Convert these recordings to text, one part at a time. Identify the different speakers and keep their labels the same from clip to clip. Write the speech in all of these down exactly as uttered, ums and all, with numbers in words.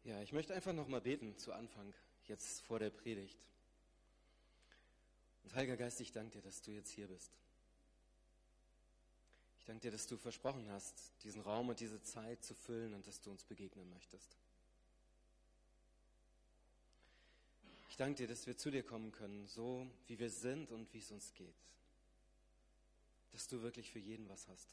Speaker 1: Ja, ich möchte einfach nochmal beten zu Anfang, jetzt vor der Predigt. Und Heiliger Geist, ich danke dir, dass du jetzt hier bist. Ich danke dir, dass du versprochen hast, diesen Raum und diese Zeit zu füllen und dass du uns begegnen möchtest. Ich danke dir, dass wir zu dir kommen können, so wie wir sind und wie es uns geht. Dass du wirklich für jeden was hast.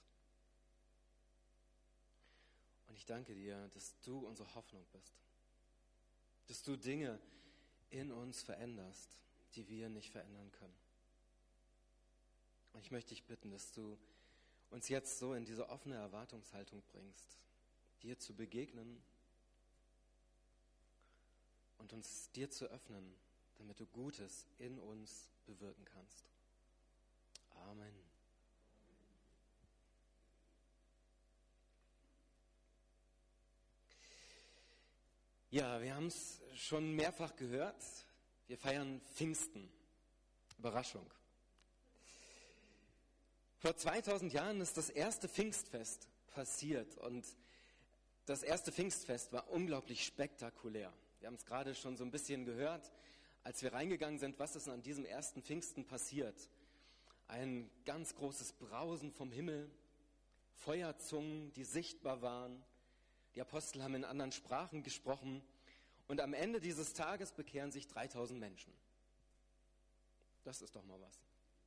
Speaker 1: Und ich danke dir, dass du unsere Hoffnung bist. Dass du Dinge in uns veränderst, die wir nicht verändern können. Und ich möchte dich bitten, dass du uns jetzt so in diese offene Erwartungshaltung bringst, dir zu begegnen und uns dir zu öffnen, damit du Gutes in uns bewirken kannst. Amen. Ja, wir haben es schon mehrfach gehört. Wir feiern Pfingsten. Überraschung. Vor zweitausend Jahren ist das erste Pfingstfest passiert und das erste Pfingstfest war unglaublich spektakulär. Wir haben es gerade schon so ein bisschen gehört, als wir reingegangen sind, was ist an diesem ersten Pfingsten passiert. Ein ganz großes Brausen vom Himmel, Feuerzungen, die sichtbar waren. Die Apostel haben in anderen Sprachen gesprochen und am Ende dieses Tages bekehren sich dreitausend Menschen. Das ist doch mal was.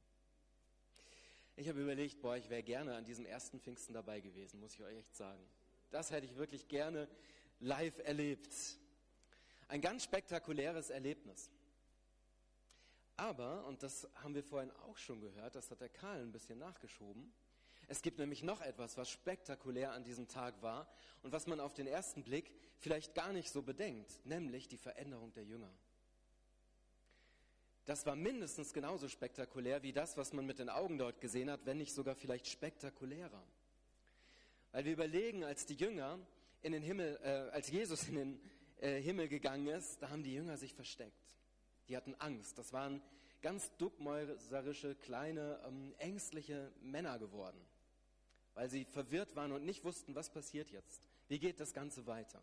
Speaker 1: Ich habe überlegt, boah, ich wäre gerne an diesem ersten Pfingsten dabei gewesen, muss ich euch echt sagen. Das hätte ich wirklich gerne live erlebt. Ein ganz spektakuläres Erlebnis. Aber, und das haben wir vorhin auch schon gehört, das hat der Karl ein bisschen nachgeschoben, es gibt nämlich noch etwas, was spektakulär an diesem Tag war und was man auf den ersten Blick vielleicht gar nicht so bedenkt, nämlich die Veränderung der Jünger. Das war mindestens genauso spektakulär wie das, was man mit den Augen dort gesehen hat, wenn nicht sogar vielleicht spektakulärer. Weil wir überlegen, als die Jünger in den Himmel, äh, als Jesus in den äh, Himmel gegangen ist, da haben die Jünger sich versteckt. Die hatten Angst. Das waren ganz duckmäuserische, kleine, ähm, ängstliche Männer geworden, weil sie verwirrt waren und nicht wussten, was passiert jetzt. Wie geht das Ganze weiter?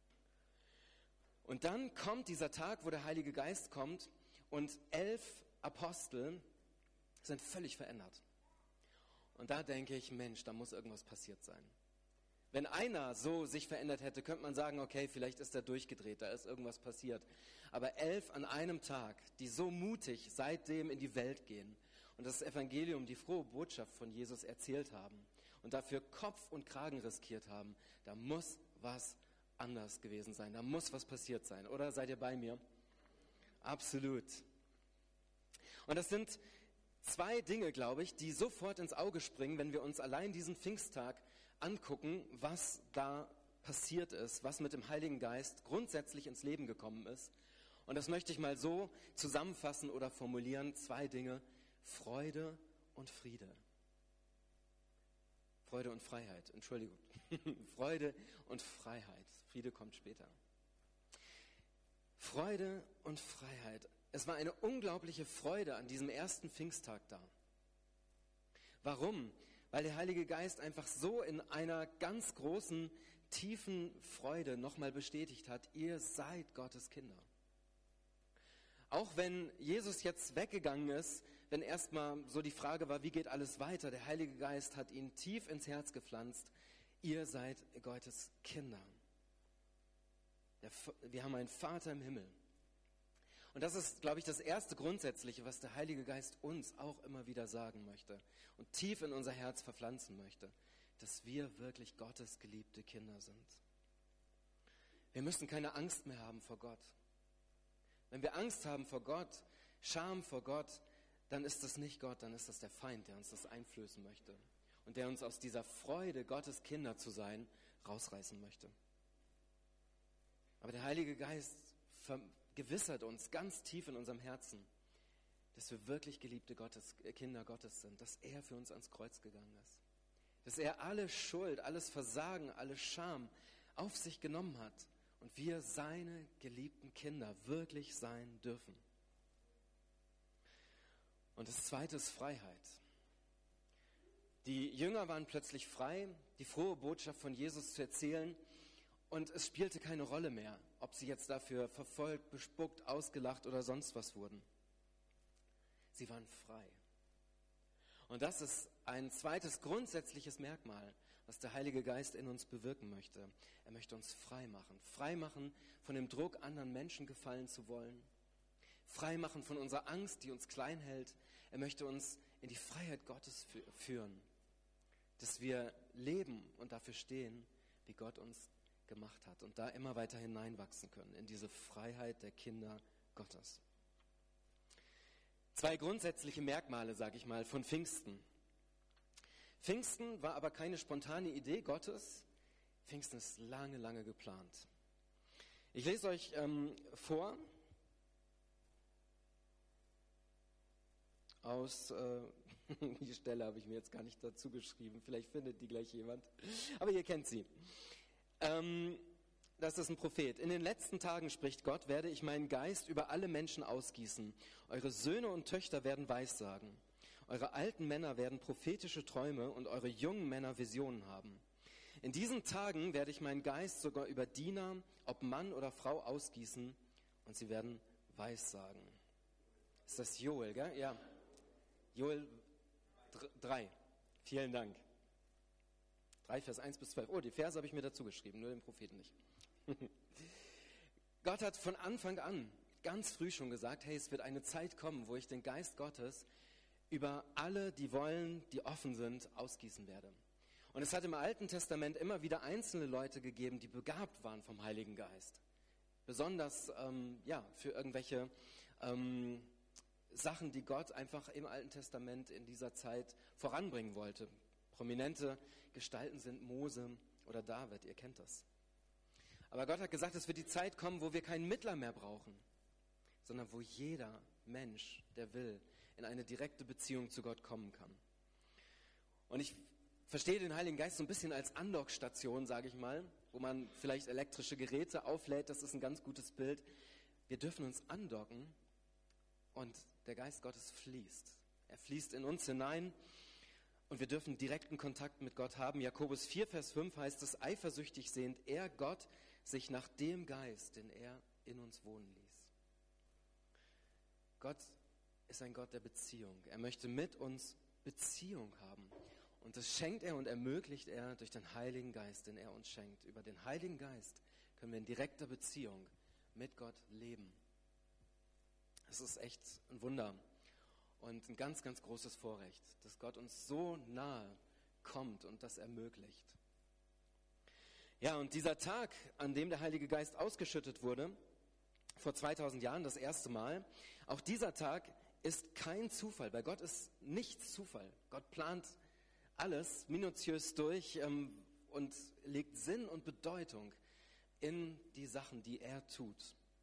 Speaker 1: Und dann kommt dieser Tag, wo der Heilige Geist kommt und elf Apostel sind völlig verändert. Und da denke ich, Mensch, da muss irgendwas passiert sein. Wenn einer so sich verändert hätte, könnte man sagen, okay, vielleicht ist er durchgedreht, da ist irgendwas passiert. Aber elf an einem Tag, die so mutig seitdem in die Welt gehen und das Evangelium, die frohe Botschaft von Jesus erzählt haben und dafür Kopf und Kragen riskiert haben, da muss was anders gewesen sein, da muss was passiert sein. Oder seid ihr bei mir? Absolut. Und das sind zwei Dinge, glaube ich, die sofort ins Auge springen, wenn wir uns allein diesen Pfingsttag angucken, was da passiert ist, was mit dem Heiligen Geist grundsätzlich ins Leben gekommen ist. Und das möchte ich mal so zusammenfassen oder formulieren. Zwei Dinge: Freude und Friede. Freude und Freiheit, Entschuldigung. Freude und Freiheit. Friede kommt später. Freude und Freiheit. Es war eine unglaubliche Freude an diesem ersten Pfingsttag da. Warum? Weil der Heilige Geist einfach so in einer ganz großen, tiefen Freude nochmal bestätigt hat, ihr seid Gottes Kinder. Auch wenn Jesus jetzt weggegangen ist, wenn erstmal so die Frage war, wie geht alles weiter, der Heilige Geist hat ihn tief ins Herz gepflanzt, ihr seid Gottes Kinder. Wir haben einen Vater im Himmel. Und das ist, glaube ich, das erste Grundsätzliche, was der Heilige Geist uns auch immer wieder sagen möchte und tief in unser Herz verpflanzen möchte, dass wir wirklich Gottes geliebte Kinder sind. Wir müssen keine Angst mehr haben vor Gott. Wenn wir Angst haben vor Gott, Scham vor Gott, dann ist das nicht Gott, dann ist das der Feind, der uns das einflößen möchte und der uns aus dieser Freude, Gottes Kinder zu sein, rausreißen möchte. Aber der Heilige Geist vergewissert uns ganz tief in unserem Herzen, dass wir wirklich geliebte Gottes, Kinder Gottes sind, dass er für uns ans Kreuz gegangen ist. Dass er alle Schuld, alles Versagen, alle Scham auf sich genommen hat und wir seine geliebten Kinder wirklich sein dürfen. Und das Zweite ist Freiheit. Die Jünger waren plötzlich frei, die frohe Botschaft von Jesus zu erzählen. Und es spielte keine Rolle mehr, ob sie jetzt dafür verfolgt, bespuckt, ausgelacht oder sonst was wurden. Sie waren frei. Und das ist ein zweites grundsätzliches Merkmal, was der Heilige Geist in uns bewirken möchte. Er möchte uns frei machen. Frei machen von dem Druck, anderen Menschen gefallen zu wollen. Frei machen von unserer Angst, die uns klein hält. Er möchte uns in die Freiheit Gottes führen. Dass wir leben und dafür stehen, wie Gott uns gemacht hat. Und da immer weiter hineinwachsen können in diese Freiheit der Kinder Gottes. Zwei grundsätzliche Merkmale, sage ich mal, von Pfingsten. Pfingsten war aber keine spontane Idee Gottes. Pfingsten ist lange, lange geplant. Ich lese euch ähm, vor aus, äh, die Stelle habe ich mir jetzt gar nicht dazu geschrieben, vielleicht findet die gleich jemand, aber ihr kennt sie. Ähm, Das ist ein Prophet. In den letzten Tagen, spricht Gott, werde ich meinen Geist über alle Menschen ausgießen. Eure Söhne und Töchter werden Weissagen. Eure alten Männer werden prophetische Träume und eure jungen Männer Visionen haben. In diesen Tagen werde ich meinen Geist sogar über Diener, ob Mann oder Frau, ausgießen und sie werden Weissagen. Ist das Joel, gell? Ja. Joel drei. Vielen Dank. drei, Vers eins bis zwölf. Oh, die Verse habe ich mir dazu geschrieben, nur den Propheten nicht. Gott hat von Anfang an ganz früh schon gesagt, hey, es wird eine Zeit kommen, wo ich den Geist Gottes über alle, die wollen, die offen sind, ausgießen werde. Und es hat im Alten Testament immer wieder einzelne Leute gegeben, die begabt waren vom Heiligen Geist. Besonders ähm, ja, für irgendwelche ähm, Sachen, die Gott einfach im Alten Testament in dieser Zeit voranbringen wollte. Prominente Gestalten sind Mose oder David, ihr kennt das. Aber Gott hat gesagt, es wird die Zeit kommen, wo wir keinen Mittler mehr brauchen, sondern wo jeder Mensch, der will, in eine direkte Beziehung zu Gott kommen kann. Und ich verstehe den Heiligen Geist so ein bisschen als Andockstation, sage ich mal, wo man vielleicht elektrische Geräte auflädt, das ist ein ganz gutes Bild. Wir dürfen uns andocken und der Geist Gottes fließt. Er fließt in uns hinein. Und wir dürfen direkten Kontakt mit Gott haben. Jakobus vier, Vers fünf heißt es, eifersüchtig sehnt er, Gott, sich nach dem Geist, den er in uns wohnen ließ. Gott ist ein Gott der Beziehung. Er möchte mit uns Beziehung haben. Und das schenkt er und ermöglicht er durch den Heiligen Geist, den er uns schenkt. Über den Heiligen Geist können wir in direkter Beziehung mit Gott leben. Das ist echt ein Wunder. Und ein ganz, ganz großes Vorrecht, dass Gott uns so nahe kommt und das ermöglicht. Ja, und dieser Tag, an dem der Heilige Geist ausgeschüttet wurde, vor zweitausend Jahren das erste Mal, auch dieser Tag ist kein Zufall. Bei Gott ist nichts Zufall. Gott plant alles minutiös durch ähm, und legt Sinn und Bedeutung in die Sachen, die er tut.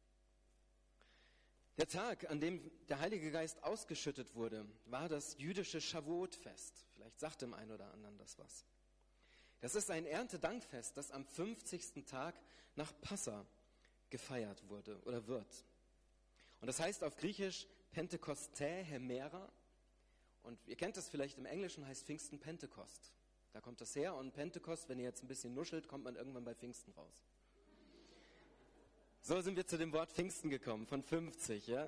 Speaker 1: Der Tag, an dem der Heilige Geist ausgeschüttet wurde, war das jüdische Shavuot-Fest. Vielleicht sagt dem einen oder anderen das was. Das ist ein Erntedankfest, das am fünfzigsten Tag nach Passa gefeiert wurde oder wird. Und das heißt auf Griechisch Pentekoste Hemera. Und ihr kennt das vielleicht im Englischen, heißt Pfingsten Pentekost. Da kommt das her und Pentekost, wenn ihr jetzt ein bisschen nuschelt, kommt man irgendwann bei Pfingsten raus. So sind wir zu dem Wort Pfingsten gekommen, von fünfzig. Ja?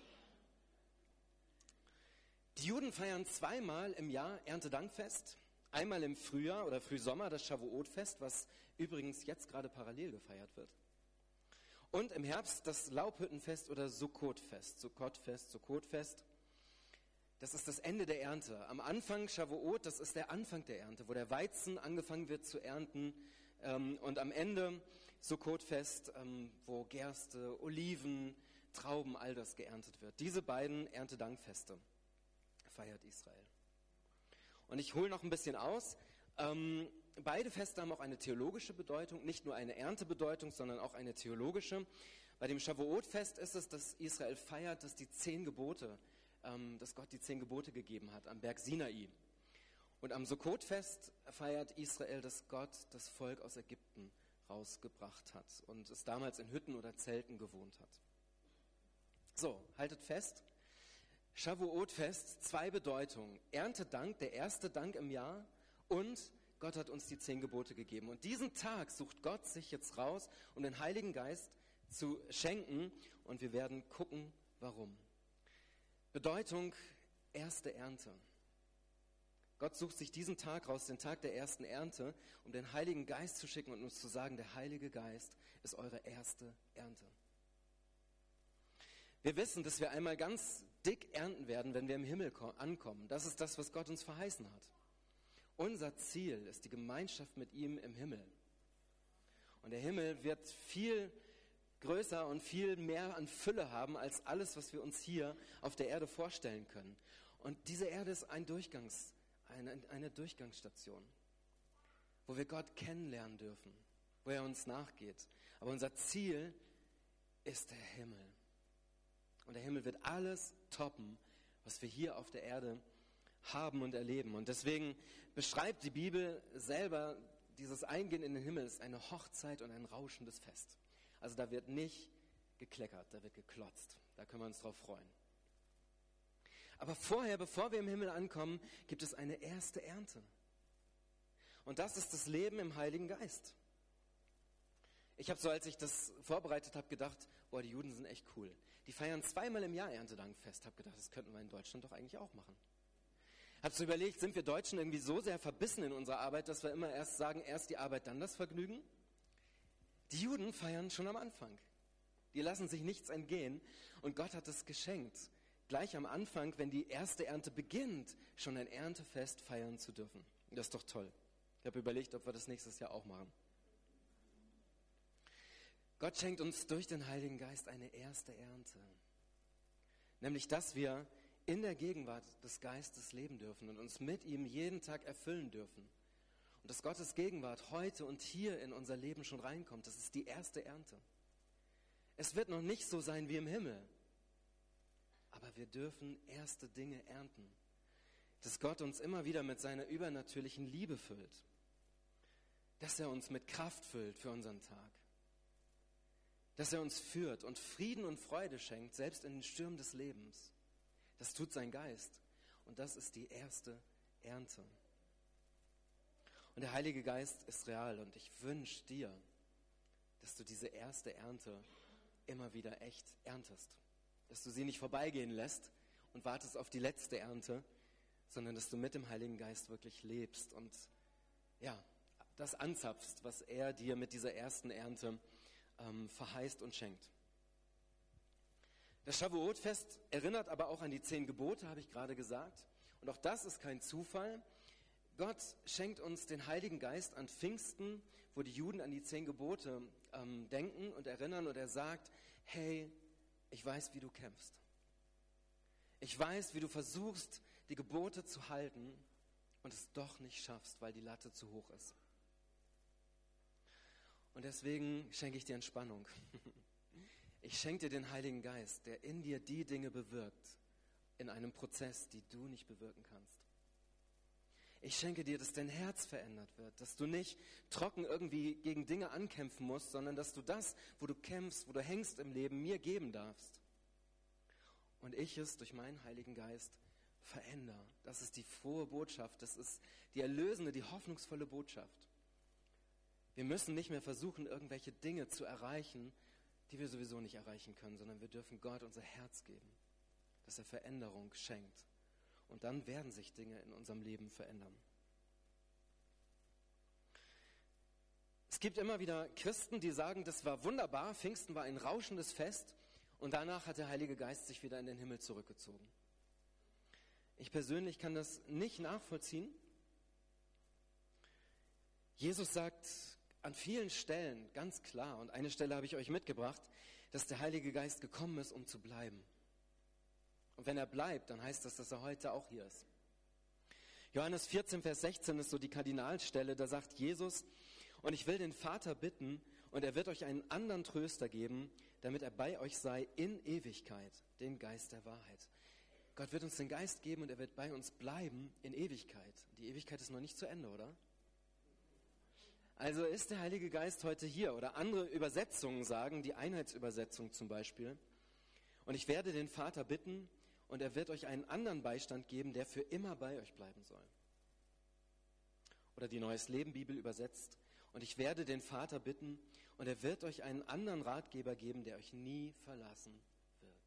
Speaker 1: Die Juden feiern zweimal im Jahr Erntedankfest. Einmal im Frühjahr oder Frühsommer das Shavuot-Fest, was übrigens jetzt gerade parallel gefeiert wird. Und im Herbst das Laubhüttenfest oder Sukkot-Fest. Sukkot-Fest, Sukkot-Fest. Das ist das Ende der Ernte. Am Anfang Shavuot, das ist der Anfang der Ernte, wo der Weizen angefangen wird zu ernten. Und am Ende Sukkot-Fest, wo Gerste, Oliven, Trauben, all das geerntet wird. Diese beiden Erntedankfeste feiert Israel. Und ich hole noch ein bisschen aus. Ähm, beide Feste haben auch eine theologische Bedeutung, nicht nur eine Erntebedeutung, sondern auch eine theologische. Bei dem Shavuot-Fest ist es, dass Israel feiert, dass die zehn Gebote, ähm, dass Gott die zehn Gebote gegeben hat am Berg Sinai. Und am Sukkot-Fest feiert Israel, dass Gott das Volk aus Ägypten rausgebracht hat und es damals in Hütten oder Zelten gewohnt hat. So, haltet fest. Shavuot-Fest, zwei Bedeutungen. Erntedank, der erste Dank im Jahr und Gott hat uns die zehn Gebote gegeben. Und diesen Tag sucht Gott sich jetzt raus, um den Heiligen Geist zu schenken. Und wir werden gucken, warum. Bedeutung, erste Ernte. Gott sucht sich diesen Tag raus, den Tag der ersten Ernte, um den Heiligen Geist zu schicken und uns zu sagen, der Heilige Geist ist eure erste Ernte. Wir wissen, dass wir einmal ganz dick ernten werden, wenn wir im Himmel ankommen. Das ist das, was Gott uns verheißen hat. Unser Ziel ist die Gemeinschaft mit ihm im Himmel. Und der Himmel wird viel größer und viel mehr an Fülle haben als alles, was wir uns hier auf der Erde vorstellen können. Und diese Erde ist ein Durchgangs, eine, eine Durchgangsstation, wo wir Gott kennenlernen dürfen, wo er uns nachgeht. Aber unser Ziel ist der Himmel. Und der Himmel wird alles toppen, was wir hier auf der Erde haben und erleben. Und deswegen beschreibt die Bibel selber dieses Eingehen in den Himmel als eine Hochzeit und ein rauschendes Fest. Also da wird nicht gekleckert, da wird geklotzt. Da können wir uns drauf freuen. Aber vorher, bevor wir im Himmel ankommen, gibt es eine erste Ernte. Und das ist das Leben im Heiligen Geist. Ich habe so, als ich das vorbereitet habe, gedacht, boah, die Juden sind echt cool. Die feiern zweimal im Jahr Erntedankfest. Habe gedacht, das könnten wir in Deutschland doch eigentlich auch machen. Habe so überlegt, sind wir Deutschen irgendwie so sehr verbissen in unserer Arbeit, dass wir immer erst sagen, erst die Arbeit, dann das Vergnügen? Die Juden feiern schon am Anfang. Die lassen sich nichts entgehen und Gott hat es geschenkt, gleich am Anfang, wenn die erste Ernte beginnt, schon ein Erntefest feiern zu dürfen. Das ist doch toll. Ich habe überlegt, ob wir das nächstes Jahr auch machen. Gott schenkt uns durch den Heiligen Geist eine erste Ernte. Nämlich, dass wir in der Gegenwart des Geistes leben dürfen und uns mit ihm jeden Tag erfüllen dürfen. Und dass Gottes Gegenwart heute und hier in unser Leben schon reinkommt, das ist die erste Ernte. Es wird noch nicht so sein wie im Himmel, aber wir dürfen erste Dinge ernten. Dass Gott uns immer wieder mit seiner übernatürlichen Liebe füllt. Dass er uns mit Kraft füllt für unseren Tag. Dass er uns führt und Frieden und Freude schenkt, selbst in den Stürmen des Lebens. Das tut sein Geist. Und das ist die erste Ernte. Und der Heilige Geist ist real. Und ich wünsche dir, dass du diese erste Ernte immer wieder echt erntest. Dass du sie nicht vorbeigehen lässt und wartest auf die letzte Ernte, sondern dass du mit dem Heiligen Geist wirklich lebst und ja, das anzapfst, was er dir mit dieser ersten Ernte ähm, verheißt und schenkt. Das Shavuot-Fest erinnert aber auch an die zehn Gebote, habe ich gerade gesagt. Und auch das ist kein Zufall. Gott schenkt uns den Heiligen Geist an Pfingsten, wo die Juden an die zehn Gebote ähm, denken und erinnern. Und er sagt, hey, ich weiß, wie du kämpfst. Ich weiß, wie du versuchst, die Gebote zu halten und es doch nicht schaffst, weil die Latte zu hoch ist. Und deswegen schenke ich dir Entspannung. Ich schenke dir den Heiligen Geist, der in dir die Dinge bewirkt, in einem Prozess, die du nicht bewirken kannst. Ich schenke dir, dass dein Herz verändert wird, dass du nicht trocken irgendwie gegen Dinge ankämpfen musst, sondern dass du das, wo du kämpfst, wo du hängst im Leben, mir geben darfst. Und ich es durch meinen Heiligen Geist verändere. Das ist die frohe Botschaft, das ist die erlösende, die hoffnungsvolle Botschaft. Wir müssen nicht mehr versuchen, irgendwelche Dinge zu erreichen, die wir sowieso nicht erreichen können, sondern wir dürfen Gott unser Herz geben, dass er Veränderung schenkt. Und dann werden sich Dinge in unserem Leben verändern. Es gibt immer wieder Christen, die sagen, das war wunderbar, Pfingsten war ein rauschendes Fest und danach hat der Heilige Geist sich wieder in den Himmel zurückgezogen. Ich persönlich kann das nicht nachvollziehen. Jesus sagt an vielen Stellen ganz klar, und eine Stelle habe ich euch mitgebracht, dass der Heilige Geist gekommen ist, um zu bleiben. Und wenn er bleibt, dann heißt das, dass er heute auch hier ist. Johannes vierzehn, Vers sechzehn ist so die Kardinalstelle, da sagt Jesus, und ich will den Vater bitten, und er wird euch einen anderen Tröster geben, damit er bei euch sei in Ewigkeit, den Geist der Wahrheit. Gott wird uns den Geist geben und er wird bei uns bleiben in Ewigkeit. Die Ewigkeit ist noch nicht zu Ende, oder? Also ist der Heilige Geist heute hier, oder andere Übersetzungen sagen, die Einheitsübersetzung zum Beispiel, und ich werde den Vater bitten, und er wird euch einen anderen Beistand geben, der für immer bei euch bleiben soll. oder die Neues Leben Bibel übersetzt. Und ich werde den Vater bitten, und er wird euch einen anderen Ratgeber geben, der euch nie verlassen wird.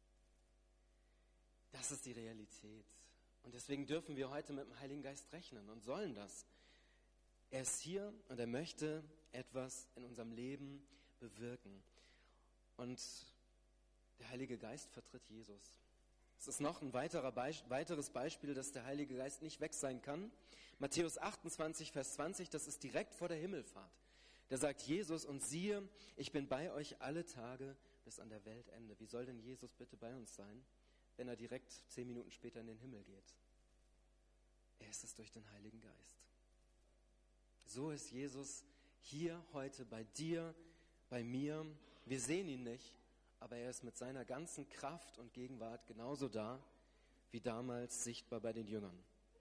Speaker 1: Das ist die Realität. Und deswegen dürfen wir heute mit dem Heiligen Geist rechnen und sollen das. Er ist hier und er möchte etwas in unserem Leben bewirken. Und der Heilige Geist vertritt Jesus. Es ist noch ein weiterer Be- weiteres Beispiel, dass der Heilige Geist nicht weg sein kann. Matthäus achtundzwanzig, Vers zwanzig, das ist direkt vor der Himmelfahrt. Da sagt Jesus, und siehe, ich bin bei euch alle Tage bis an der Weltende. Wie soll denn Jesus bitte bei uns sein, wenn er direkt zehn Minuten später in den Himmel geht? Er ist es durch den Heiligen Geist. So ist Jesus hier heute bei dir, bei mir. Wir sehen ihn nicht, aber er ist mit seiner ganzen Kraft und Gegenwart genauso da, wie damals sichtbar bei den Jüngern.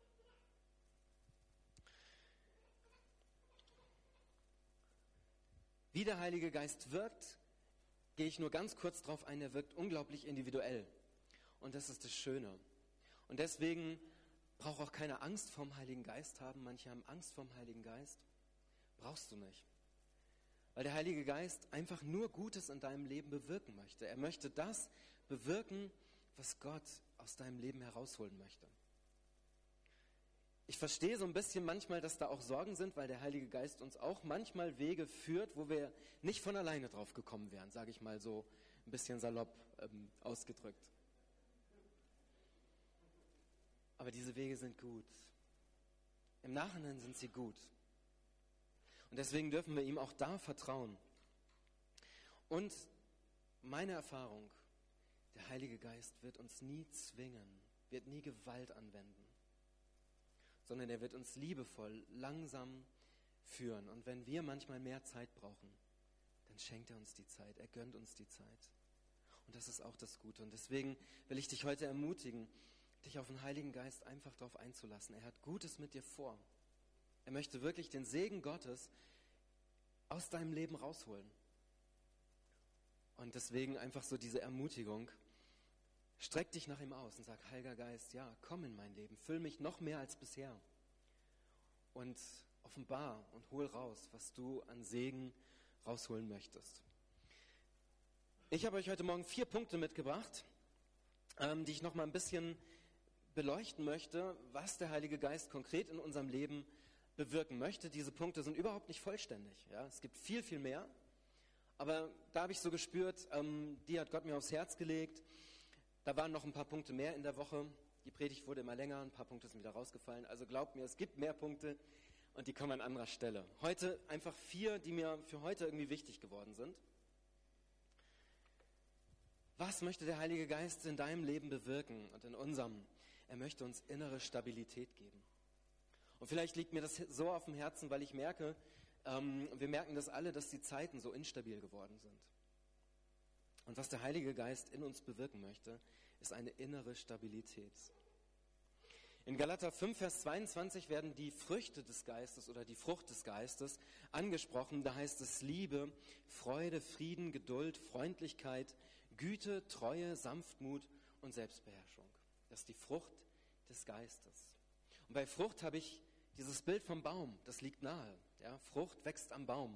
Speaker 1: Wie der Heilige Geist wirkt, gehe ich nur ganz kurz drauf ein. Er wirkt unglaublich individuell. Und das ist das Schöne. Und deswegen braucht auch keine Angst vorm Heiligen Geist haben. Manche haben Angst vorm Heiligen Geist. Brauchst du nicht. Weil der Heilige Geist einfach nur Gutes in deinem Leben bewirken möchte. Er möchte das bewirken, was Gott aus deinem Leben herausholen möchte. Ich verstehe so ein bisschen manchmal, dass da auch Sorgen sind, weil der Heilige Geist uns auch manchmal Wege führt, wo wir nicht von alleine drauf gekommen wären, sage ich mal so ein bisschen salopp ähm, ausgedrückt. Aber diese Wege sind gut. Im Nachhinein sind sie gut. Und deswegen dürfen wir ihm auch da vertrauen. Und meine Erfahrung, der Heilige Geist wird uns nie zwingen, wird nie Gewalt anwenden, sondern er wird uns liebevoll, langsam führen. Und wenn wir manchmal mehr Zeit brauchen, dann schenkt er uns die Zeit, er gönnt uns die Zeit. Und das ist auch das Gute. Und deswegen will ich dich heute ermutigen, dich auf den Heiligen Geist einfach darauf einzulassen. Er hat Gutes mit dir vor. Er möchte wirklich den Segen Gottes aus deinem Leben rausholen. Und deswegen einfach so diese Ermutigung. Streck dich nach ihm aus und sag, Heiliger Geist, ja, komm in mein Leben, füll mich noch mehr als bisher. Und offenbar und hol raus, was du an Segen rausholen möchtest. Ich habe euch heute Morgen vier Punkte mitgebracht, ähm, die ich noch mal ein bisschen beleuchten möchte, was der Heilige Geist konkret in unserem Leben bewirken möchte. Diese Punkte sind überhaupt nicht vollständig. Ja? Es gibt viel, viel mehr. Aber da habe ich so gespürt, ähm, die hat Gott mir aufs Herz gelegt. Da waren noch ein paar Punkte mehr in der Woche. Die Predigt wurde immer länger, ein paar Punkte sind wieder rausgefallen. Also glaubt mir, es gibt mehr Punkte und die kommen an anderer Stelle. Heute einfach vier, die mir für heute irgendwie wichtig geworden sind. Was möchte der Heilige Geist in deinem Leben bewirken und in unserem? Er möchte uns innere Stabilität geben. Und vielleicht liegt mir das so auf dem Herzen, weil ich merke, ähm, wir merken das alle, dass die Zeiten so instabil geworden sind. Und was der Heilige Geist in uns bewirken möchte, ist eine innere Stabilität. In Galater fünf, Vers zweiundzwanzig werden die Früchte des Geistes oder die Frucht des Geistes angesprochen. Da heißt es Liebe, Freude, Frieden, Geduld, Freundlichkeit, Güte, Treue, Sanftmut und Selbstbeherrschung. Das ist die Frucht des Geistes. Und bei Frucht habe ich dieses Bild vom Baum, das liegt nahe. Ja, Frucht wächst am Baum.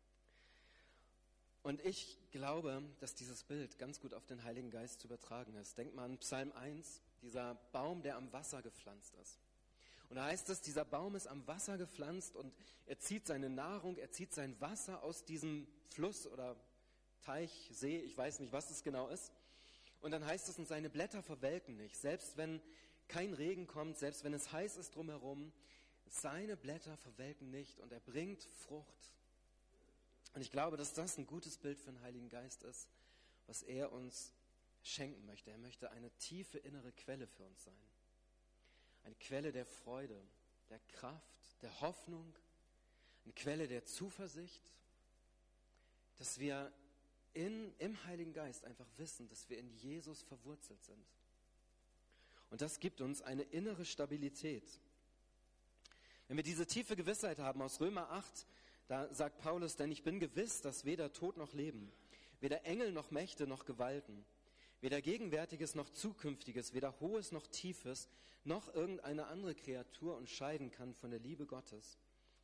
Speaker 1: Und ich glaube, dass dieses Bild ganz gut auf den Heiligen Geist zu übertragen ist. Denkt mal an Psalm eins, dieser Baum, der am Wasser gepflanzt ist. Und da heißt es, dieser Baum ist am Wasser gepflanzt und er zieht seine Nahrung, er zieht sein Wasser aus diesem Fluss oder Teich, See, ich weiß nicht, was es genau ist. Und dann heißt es, und seine Blätter verwelken nicht. Selbst wenn kein Regen kommt, selbst wenn es heiß ist drumherum, seine Blätter verwelken nicht und er bringt Frucht. Und ich glaube, dass das ein gutes Bild für den Heiligen Geist ist, was er uns schenken möchte. Er möchte eine tiefe innere Quelle für uns sein. Eine Quelle der Freude, der Kraft, der Hoffnung, eine Quelle der Zuversicht, dass wir in, im Heiligen Geist einfach wissen, dass wir in Jesus verwurzelt sind. Und das gibt uns eine innere Stabilität. Wenn wir diese tiefe Gewissheit haben aus Römer acht, da sagt Paulus, denn ich bin gewiss, dass weder Tod noch Leben, weder Engel noch Mächte noch Gewalten, weder Gegenwärtiges noch Zukünftiges, weder Hohes noch Tiefes, noch irgendeine andere Kreatur uns scheiden kann von der Liebe Gottes,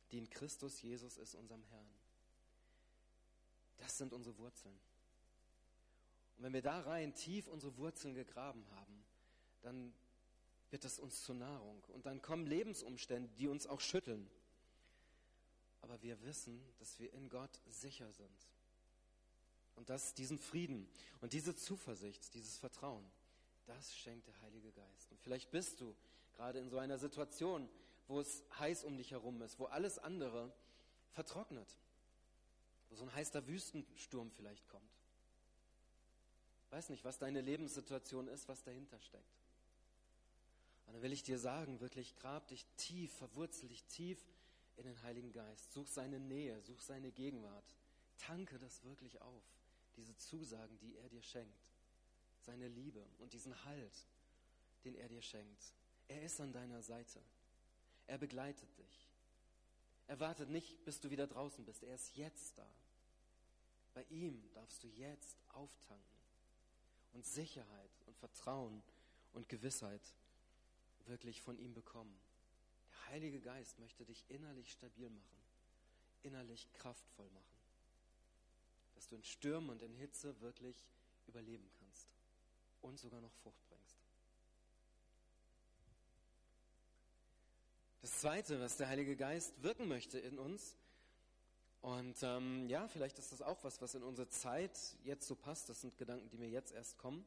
Speaker 1: die in Christus Jesus ist, unserem Herrn. Das sind unsere Wurzeln. Und wenn wir da rein tief unsere Wurzeln gegraben haben, dann wird das uns zur Nahrung. Und dann kommen Lebensumstände, die uns auch schütteln. Aber wir wissen, dass wir in Gott sicher sind. Und dass diesen Frieden und diese Zuversicht, dieses Vertrauen, das schenkt der Heilige Geist. Und vielleicht bist du gerade in so einer Situation, wo es heiß um dich herum ist, wo alles andere vertrocknet, wo so ein heißer Wüstensturm vielleicht kommt. Ich weiß nicht, was deine Lebenssituation ist, was dahinter steckt. Und dann will ich dir sagen, wirklich grab dich tief, verwurzel dich tief in den Heiligen Geist. Such seine Nähe, such seine Gegenwart. Tanke das wirklich auf, diese Zusagen, die er dir schenkt. Seine Liebe und diesen Halt, den er dir schenkt. Er ist an deiner Seite. Er begleitet dich. Er wartet nicht, bis du wieder draußen bist. Er ist jetzt da. Bei ihm darfst du jetzt auftanken und Sicherheit und Vertrauen und Gewissheit wirklich von ihm bekommen. Der Heilige Geist möchte dich innerlich stabil machen, innerlich kraftvoll machen, dass du in Stürmen und in Hitze wirklich überleben kannst und sogar noch Frucht bringst. Das Zweite, was der Heilige Geist wirken möchte in uns, und ähm, ja, vielleicht ist das auch was, was in unsere Zeit jetzt so passt, das sind Gedanken, die mir jetzt erst kommen.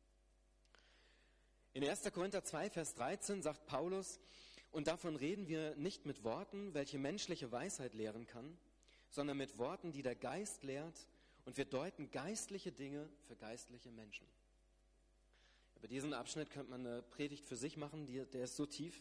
Speaker 1: In erster Korinther zwei, Vers dreizehn sagt Paulus, und davon reden wir nicht mit Worten, welche menschliche Weisheit lehren kann, sondern mit Worten, die der Geist lehrt, und wir deuten geistliche Dinge für geistliche Menschen. Über diesen Abschnitt könnte man eine Predigt für sich machen, die, der ist so tief.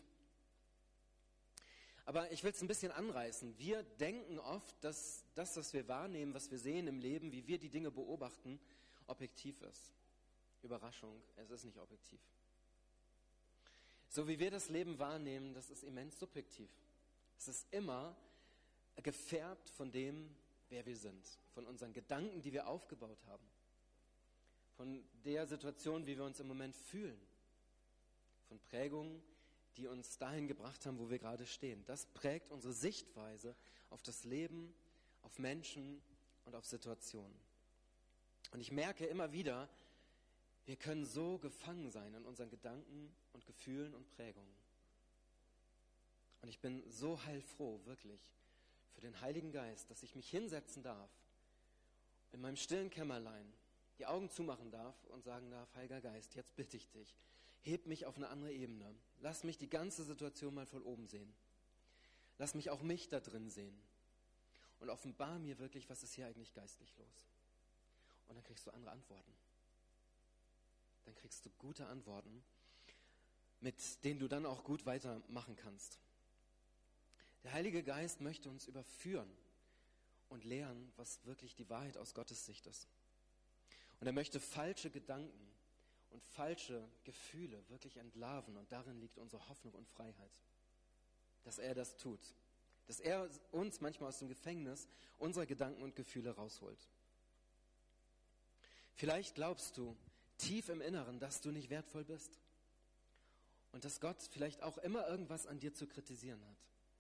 Speaker 1: Aber ich will es ein bisschen anreißen. Wir denken oft, dass das, was wir wahrnehmen, was wir sehen im Leben, wie wir die Dinge beobachten, objektiv ist. Überraschung, es ist nicht objektiv. So wie wir das Leben wahrnehmen, das ist immens subjektiv. Es ist immer gefärbt von dem, wer wir sind, von unseren Gedanken, die wir aufgebaut haben, von der Situation, wie wir uns im Moment fühlen, von Prägungen, die uns dahin gebracht haben, wo wir gerade stehen. Das prägt unsere Sichtweise auf das Leben, auf Menschen und auf Situationen. Und ich merke immer wieder, wir können so gefangen sein in unseren Gedanken und Gefühlen und Prägungen. Und ich bin so heilfroh, wirklich, für den Heiligen Geist, dass ich mich hinsetzen darf, in meinem stillen Kämmerlein, die Augen zumachen darf und sagen darf, Heiliger Geist, jetzt bitte ich dich, heb mich auf eine andere Ebene. Lass mich die ganze Situation mal von oben sehen. Lass mich auch mich da drin sehen. Und offenbar mir wirklich, was ist hier eigentlich geistlich los. Und dann kriegst du andere Antworten. Dann kriegst du gute Antworten, mit denen du dann auch gut weitermachen kannst. Der Heilige Geist möchte uns überführen und lehren, was wirklich die Wahrheit aus Gottes Sicht ist. Und er möchte falsche Gedanken und falsche Gefühle wirklich entlarven. Und darin liegt unsere Hoffnung und Freiheit, dass er das tut. Dass er uns manchmal aus dem Gefängnis unserer Gedanken und Gefühle rausholt. Vielleicht glaubst du tief im Inneren, dass du nicht wertvoll bist. Und dass Gott vielleicht auch immer irgendwas an dir zu kritisieren hat.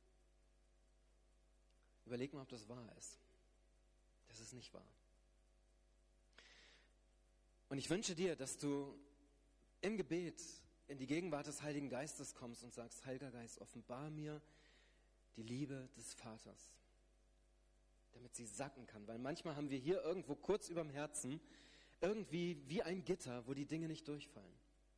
Speaker 1: Überleg mal, ob das wahr ist. Das ist nicht wahr. Und ich wünsche dir, dass du im Gebet in die Gegenwart des Heiligen Geistes kommst und sagst, Heiliger Geist, offenbar mir die Liebe des Vaters, damit sie sacken kann. Weil manchmal haben wir hier irgendwo kurz überm Herzen irgendwie wie ein Gitter, wo die Dinge nicht durchfallen.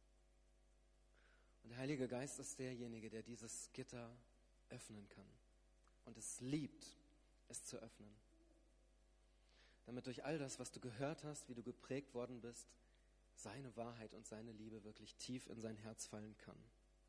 Speaker 1: Und der Heilige Geist ist derjenige, der dieses Gitter öffnen kann und es liebt, es zu öffnen. Damit durch all das, was du gehört hast, wie du geprägt worden bist, seine Wahrheit und seine Liebe wirklich tief in sein Herz fallen kann.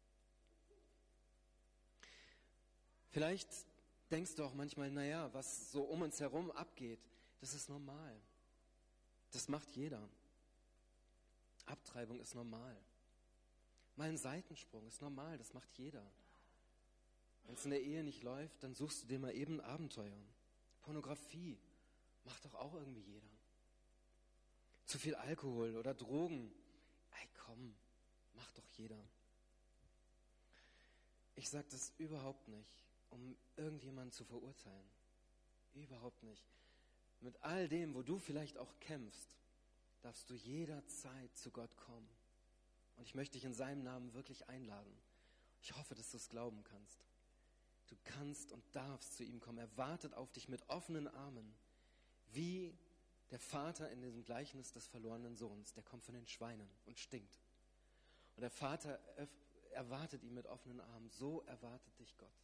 Speaker 1: Vielleicht denkst du auch manchmal, naja, was so um uns herum abgeht, das ist normal. Das macht jeder. Abtreibung ist normal. Mal ein Seitensprung ist normal, das macht jeder. Wenn es in der Ehe nicht läuft, dann suchst du dir mal eben Abenteuer. Pornografie macht doch auch irgendwie jeder. Zu viel Alkohol oder Drogen. Ey, komm, macht doch jeder. Ich sage das überhaupt nicht, um irgendjemanden zu verurteilen. Überhaupt nicht. Mit all dem, wo du vielleicht auch kämpfst, darfst du jederzeit zu Gott kommen. Und ich möchte dich in seinem Namen wirklich einladen. Ich hoffe, dass du es glauben kannst. Du kannst und darfst zu ihm kommen. Er wartet auf dich mit offenen Armen, wie der Vater in diesem Gleichnis des verlorenen Sohns. Der kommt von den Schweinen und stinkt. Und der Vater erwartet ihn mit offenen Armen. So erwartet dich Gott.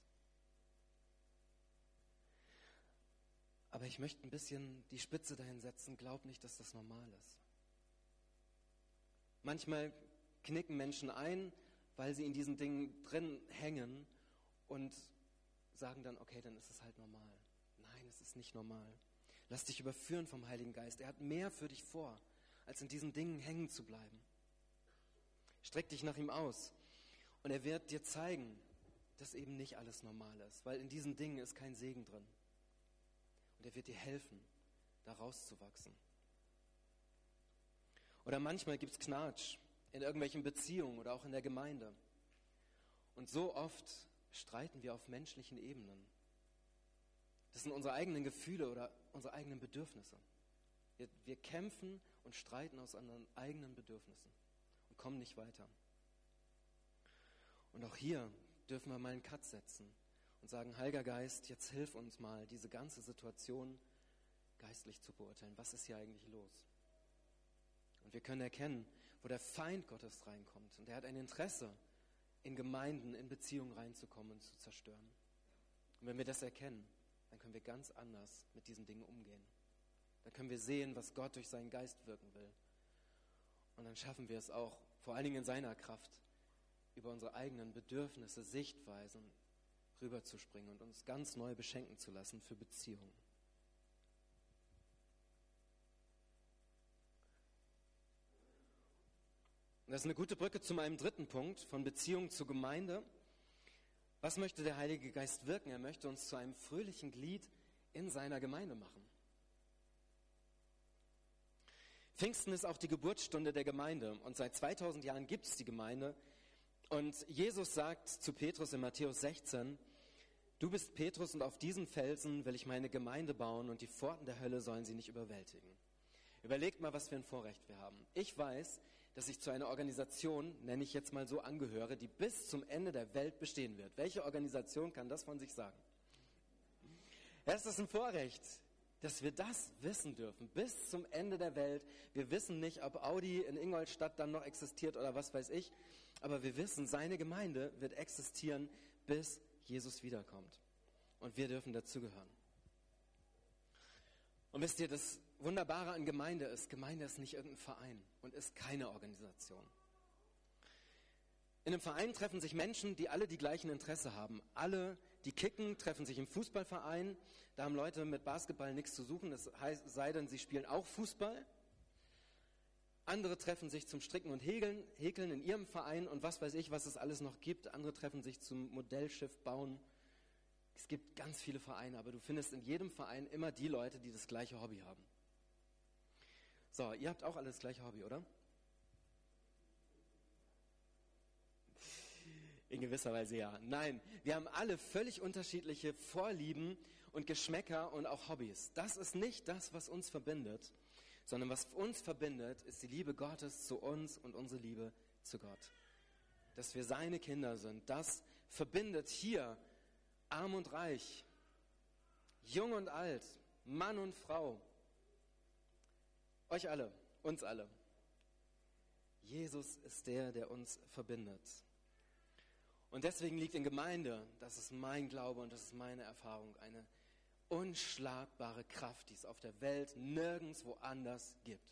Speaker 1: Aber ich möchte ein bisschen die Spitze dahin setzen. Glaub nicht, dass das normal ist. Manchmal knicken Menschen ein, weil sie in diesen Dingen drin hängen und sagen dann, okay, dann ist es halt normal. Nein, es ist nicht normal. Lass dich überführen vom Heiligen Geist. Er hat mehr für dich vor, als in diesen Dingen hängen zu bleiben. Streck dich nach ihm aus und er wird dir zeigen, dass eben nicht alles normal ist, weil in diesen Dingen ist kein Segen drin. Und er wird dir helfen, da rauszuwachsen. Oder manchmal gibt es Knatsch in irgendwelchen Beziehungen oder auch in der Gemeinde. Und so oft streiten wir auf menschlichen Ebenen. Das sind unsere eigenen Gefühle oder unsere eigenen Bedürfnisse. Wir, wir kämpfen und streiten aus unseren eigenen Bedürfnissen und kommen nicht weiter. Und auch hier dürfen wir mal einen Cut setzen und sagen, Heiliger Geist, jetzt hilf uns mal, diese ganze Situation geistlich zu beurteilen. Was ist hier eigentlich los? Und wir können erkennen, wo der Feind Gottes reinkommt. Und er hat ein Interesse, in Gemeinden, in Beziehungen reinzukommen und zu zerstören. Und wenn wir das erkennen, dann können wir ganz anders mit diesen Dingen umgehen. Dann können wir sehen, was Gott durch seinen Geist wirken will. Und dann schaffen wir es auch, vor allen Dingen in seiner Kraft, über unsere eigenen Bedürfnisse, Sichtweisen rüberzuspringen und uns ganz neu beschenken zu lassen für Beziehungen. Und das ist eine gute Brücke zu meinem dritten Punkt, von Beziehung zur Gemeinde. Was möchte der Heilige Geist wirken? Er möchte uns zu einem fröhlichen Glied in seiner Gemeinde machen. Pfingsten ist auch die Geburtsstunde der Gemeinde und seit zweitausend Jahren gibt es die Gemeinde. Und Jesus sagt zu Petrus in Matthäus sechzehn, du bist Petrus und auf diesen Felsen will ich meine Gemeinde bauen und die Pforten der Hölle sollen sie nicht überwältigen. Überlegt mal, was für ein Vorrecht wir haben. Ich weiß, dass ich zu einer Organisation, nenne ich jetzt mal so, angehöre, die bis zum Ende der Welt bestehen wird. Welche Organisation kann das von sich sagen? Ja, es ist ein Vorrecht, dass wir das wissen dürfen, bis zum Ende der Welt. Wir wissen nicht, ob Audi in Ingolstadt dann noch existiert oder was weiß ich, aber wir wissen, seine Gemeinde wird existieren, bis Jesus wiederkommt. Und wir dürfen dazugehören. Und wisst ihr, das Wunderbare an Gemeinde ist, Gemeinde ist nicht irgendein Verein und ist keine Organisation. In einem Verein treffen sich Menschen, die alle die gleichen Interesse haben. Alle, die kicken, treffen sich im Fußballverein. Da haben Leute mit Basketball nichts zu suchen, es heißt, sei denn, sie spielen auch Fußball. Andere treffen sich zum Stricken und Häkeln, Häkeln in ihrem Verein und was weiß ich, was es alles noch gibt. Andere treffen sich zum Modellschiff bauen. Es gibt ganz viele Vereine, aber du findest in jedem Verein immer die Leute, die das gleiche Hobby haben. So, ihr habt auch alle das gleiche Hobby, oder? In gewisser Weise ja. Nein, wir haben alle völlig unterschiedliche Vorlieben und Geschmäcker und auch Hobbys. Das ist nicht das, was uns verbindet, sondern was uns verbindet, ist die Liebe Gottes zu uns und unsere Liebe zu Gott. Dass wir seine Kinder sind, das verbindet hier arm und reich, jung und alt, Mann und Frau, euch alle, uns alle. Jesus ist der, der uns verbindet. Und deswegen liegt in Gemeinde, das ist mein Glaube und das ist meine Erfahrung, eine unschlagbare Kraft, die es auf der Welt nirgends woanders gibt.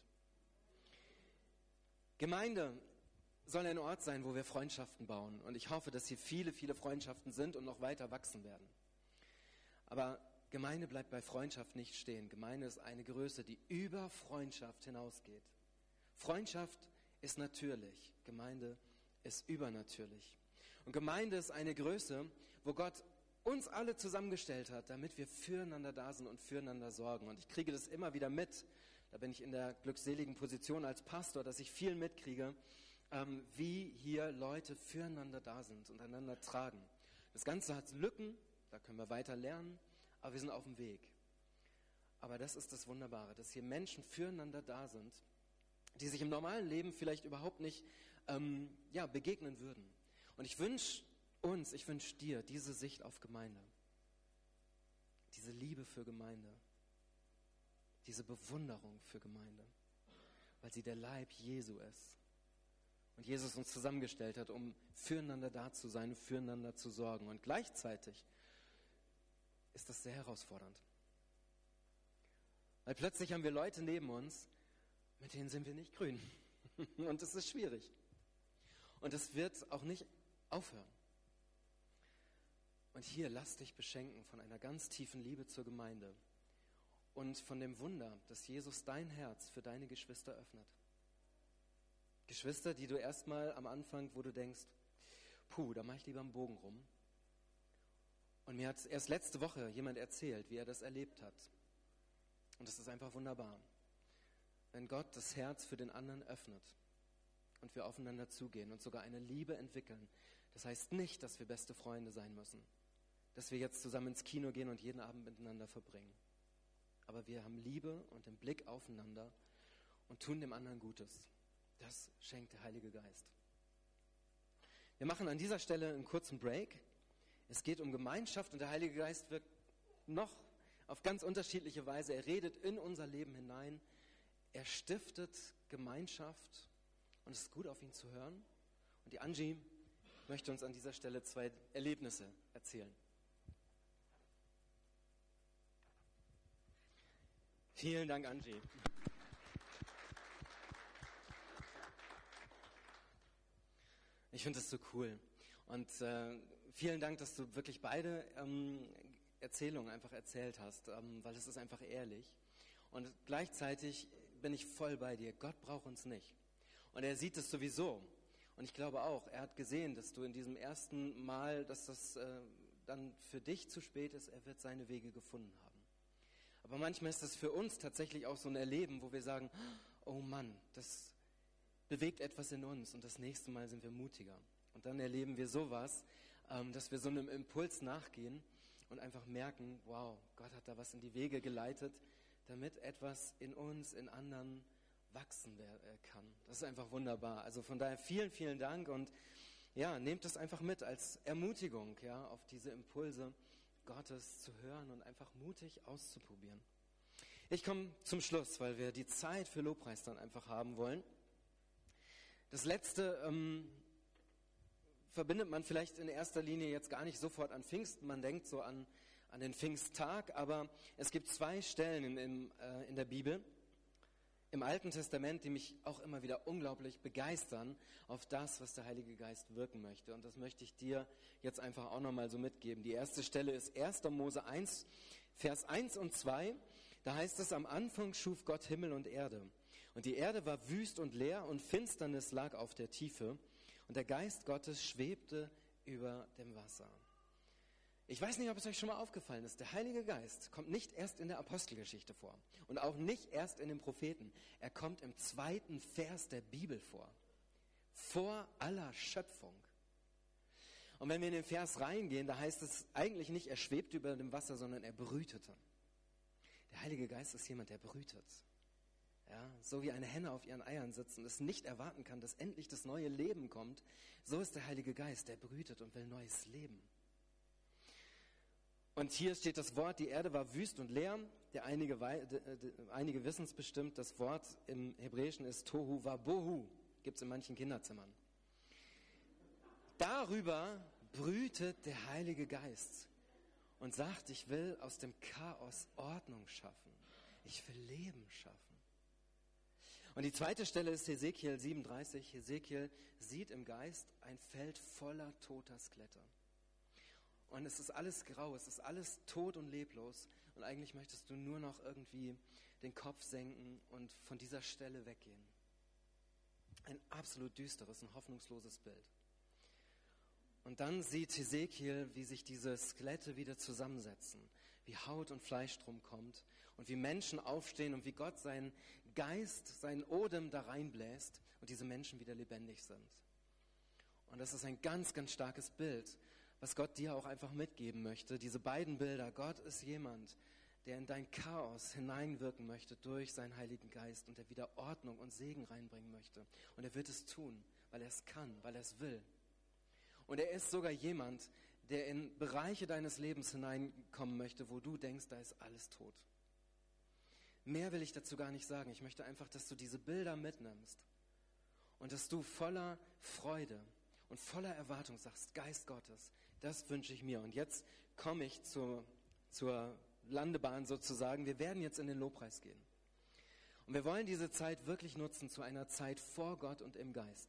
Speaker 1: Gemeinde soll ein Ort sein, wo wir Freundschaften bauen. Und ich hoffe, dass hier viele, viele Freundschaften sind und noch weiter wachsen werden. Aber Gemeinde bleibt bei Freundschaft nicht stehen. Gemeinde ist eine Größe, die über Freundschaft hinausgeht. Freundschaft ist natürlich, Gemeinde ist übernatürlich. Und Gemeinde ist eine Größe, wo Gott uns alle zusammengestellt hat, damit wir füreinander da sind und füreinander sorgen. Und ich kriege das immer wieder mit. Da bin ich in der glückseligen Position als Pastor, dass ich viel mitkriege, ähm, wie hier Leute füreinander da sind und einander tragen. Das Ganze hat Lücken, da können wir weiter lernen, aber wir sind auf dem Weg. Aber das ist das Wunderbare, dass hier Menschen füreinander da sind, die sich im normalen Leben vielleicht überhaupt nicht ähm, ja, begegnen würden. Und ich wünsche uns, ich wünsche dir diese Sicht auf Gemeinde, diese Liebe für Gemeinde, diese Bewunderung für Gemeinde, weil sie der Leib Jesu ist. Und Jesus uns zusammengestellt hat, um füreinander da zu sein und füreinander zu sorgen. Und gleichzeitig ist das sehr herausfordernd. Weil plötzlich haben wir Leute neben uns, mit denen sind wir nicht grün. Und es ist schwierig. Und es wird auch nicht aufhören. Und hier lass dich beschenken von einer ganz tiefen Liebe zur Gemeinde und von dem Wunder, dass Jesus dein Herz für deine Geschwister öffnet. Geschwister, die du erstmal am Anfang, wo du denkst, puh, da mache ich lieber einen Bogen rum. Und mir hat erst letzte Woche jemand erzählt, wie er das erlebt hat. Und das ist einfach wunderbar. Wenn Gott das Herz für den anderen öffnet und wir aufeinander zugehen und sogar eine Liebe entwickeln. Das heißt nicht, dass wir beste Freunde sein müssen. Dass wir jetzt zusammen ins Kino gehen und jeden Abend miteinander verbringen. Aber wir haben Liebe und den Blick aufeinander und tun dem anderen Gutes. Das schenkt der Heilige Geist. Wir machen an dieser Stelle einen kurzen Break. Es geht um Gemeinschaft und der Heilige Geist wirkt noch auf ganz unterschiedliche Weise. Er redet in unser Leben hinein. Er stiftet Gemeinschaft und es ist gut, auf ihn zu hören. Und die Angie möchte uns an dieser Stelle zwei Erlebnisse erzählen. Vielen Dank, Angie. Ich finde das so cool. Und äh, vielen Dank, dass du wirklich beide ähm, Erzählungen einfach erzählt hast, ähm, weil es ist einfach ehrlich. Und gleichzeitig bin ich voll bei dir. Gott braucht uns nicht. Und er sieht es sowieso. Und ich glaube auch, er hat gesehen, dass du in diesem ersten Mal, dass das äh, dann für dich zu spät ist, er wird seine Wege gefunden haben. Aber manchmal ist das für uns tatsächlich auch so ein Erleben, wo wir sagen, oh Mann, das bewegt etwas in uns und das nächste Mal sind wir mutiger. Und dann erleben wir sowas, ähm, dass wir so einem Impuls nachgehen und einfach merken, wow, Gott hat da was in die Wege geleitet, damit etwas in uns, in anderen wachsen kann. Das ist einfach wunderbar. Also von daher vielen, vielen Dank und ja, nehmt es einfach mit als Ermutigung, ja, auf diese Impulse Gottes zu hören und einfach mutig auszuprobieren. Ich komme zum Schluss, weil wir die Zeit für Lobpreis dann einfach haben wollen. Das letzte ähm, verbindet man vielleicht in erster Linie jetzt gar nicht sofort an Pfingsten. Man denkt so an, an den Pfingsttag, aber es gibt zwei Stellen in, in, äh, in der Bibel, im Alten Testament, die mich auch immer wieder unglaublich begeistern auf das, was der Heilige Geist wirken möchte. Und das möchte ich dir jetzt einfach auch nochmal so mitgeben. Die erste Stelle ist erster Mose eins, Vers eins und zwei. Da heißt es, am Anfang schuf Gott Himmel und Erde. Und die Erde war wüst und leer und Finsternis lag auf der Tiefe. Und der Geist Gottes schwebte über dem Wasser. Ich weiß nicht, ob es euch schon mal aufgefallen ist. Der Heilige Geist kommt nicht erst in der Apostelgeschichte vor und auch nicht erst in den Propheten. Er kommt im zweiten Vers der Bibel vor. Vor aller Schöpfung. Und wenn wir in den Vers reingehen, da heißt es eigentlich nicht, er schwebte über dem Wasser, sondern er brütete. Der Heilige Geist ist jemand, der brütet. Ja, so wie eine Henne auf ihren Eiern sitzt und es nicht erwarten kann, dass endlich das neue Leben kommt, so ist der Heilige Geist, der brütet und will neues Leben. Und hier steht das Wort, die Erde war wüst und leer. Der einige, einige wissen es bestimmt, das Wort im Hebräischen ist Tohu Wabohu, gibt es in manchen Kinderzimmern. Darüber brütet der Heilige Geist und sagt, ich will aus dem Chaos Ordnung schaffen. Ich will Leben schaffen. Und die zweite Stelle ist Hesekiel siebenunddreißig. Hesekiel sieht im Geist ein Feld voller toter Skelette. Und es ist alles grau, es ist alles tot und leblos. Und eigentlich möchtest du nur noch irgendwie den Kopf senken und von dieser Stelle weggehen. Ein absolut düsteres und hoffnungsloses Bild. Und dann sieht Hesekiel, wie sich diese Skelette wieder zusammensetzen, wie Haut und Fleisch drum kommt und wie Menschen aufstehen und wie Gott seinen Geist, seinen Odem da reinbläst und diese Menschen wieder lebendig sind. Und das ist ein ganz, ganz starkes Bild, was Gott dir auch einfach mitgeben möchte. Diese beiden Bilder. Gott ist jemand, der in dein Chaos hineinwirken möchte durch seinen Heiligen Geist und der wieder Ordnung und Segen reinbringen möchte. Und er wird es tun, weil er es kann, weil er es will. Und er ist sogar jemand, der in Bereiche deines Lebens hineinkommen möchte, wo du denkst, da ist alles tot. Mehr will ich dazu gar nicht sagen. Ich möchte einfach, dass du diese Bilder mitnimmst und dass du voller Freude und voller Erwartung sagst, Geist Gottes, das wünsche ich mir. Und jetzt komme ich zur, zur Landebahn sozusagen. Wir werden jetzt in den Lobpreis gehen. Und wir wollen diese Zeit wirklich nutzen zu einer Zeit vor Gott und im Geist.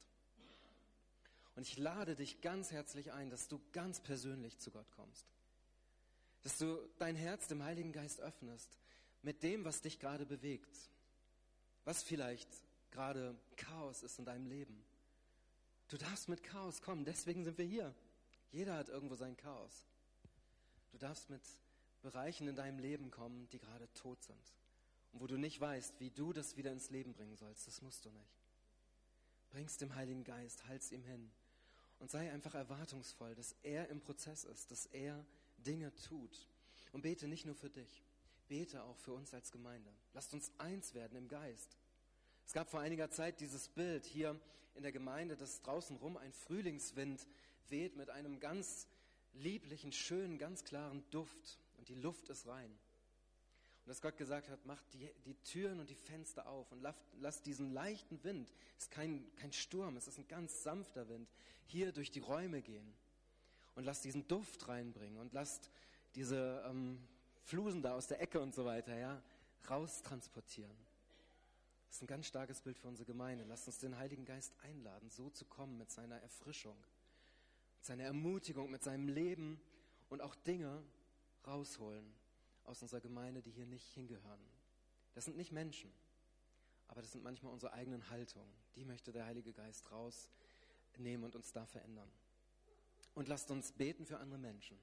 Speaker 1: Und ich lade dich ganz herzlich ein, dass du ganz persönlich zu Gott kommst. Dass du dein Herz dem Heiligen Geist öffnest mit dem, was dich gerade bewegt. Was vielleicht gerade Chaos ist in deinem Leben. Du darfst mit Chaos kommen, deswegen sind wir hier. Jeder hat irgendwo sein Chaos. Du darfst mit Bereichen in deinem Leben kommen, die gerade tot sind. Und wo du nicht weißt, wie du das wieder ins Leben bringen sollst, das musst du nicht. Bring's dem Heiligen Geist, halt's ihm hin. Und sei einfach erwartungsvoll, dass er im Prozess ist, dass er Dinge tut. Und bete nicht nur für dich, bete auch für uns als Gemeinde. Lasst uns eins werden im Geist. Es gab vor einiger Zeit dieses Bild hier in der Gemeinde, dass draußen rum ein Frühlingswind weht mit einem ganz lieblichen, schönen, ganz klaren Duft. Und die Luft ist rein. Und dass Gott gesagt hat, macht die, die Türen und die Fenster auf und lasst, lasst diesen leichten Wind, es ist kein, kein Sturm, es ist ein ganz sanfter Wind, hier durch die Räume gehen. Und lasst diesen Duft reinbringen und lasst diese ähm, Flusen da aus der Ecke und so weiter, ja, raustransportieren. Das ist ein ganz starkes Bild für unsere Gemeinde. Lasst uns den Heiligen Geist einladen, so zu kommen mit seiner Erfrischung, mit seiner Ermutigung, mit seinem Leben und auch Dinge rausholen aus unserer Gemeinde, die hier nicht hingehören. Das sind nicht Menschen, aber das sind manchmal unsere eigenen Haltungen. Die möchte der Heilige Geist rausnehmen und uns da verändern. Und lasst uns beten für andere Menschen.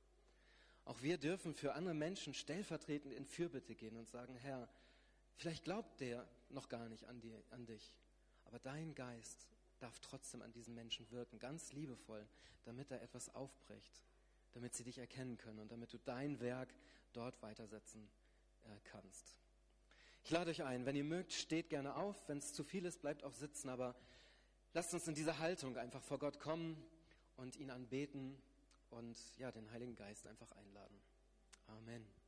Speaker 1: Auch wir dürfen für andere Menschen stellvertretend in Fürbitte gehen und sagen, Herr, vielleicht glaubt der noch gar nicht an, die, an dich, aber dein Geist darf trotzdem an diesen Menschen wirken, ganz liebevoll, damit da etwas aufbricht, damit sie dich erkennen können und damit du dein Werk dort weitersetzen äh, kannst. Ich lade euch ein, wenn ihr mögt, steht gerne auf, wenn es zu viel ist, bleibt auch sitzen, aber lasst uns in dieser Haltung einfach vor Gott kommen und ihn anbeten und ja, den Heiligen Geist einfach einladen. Amen.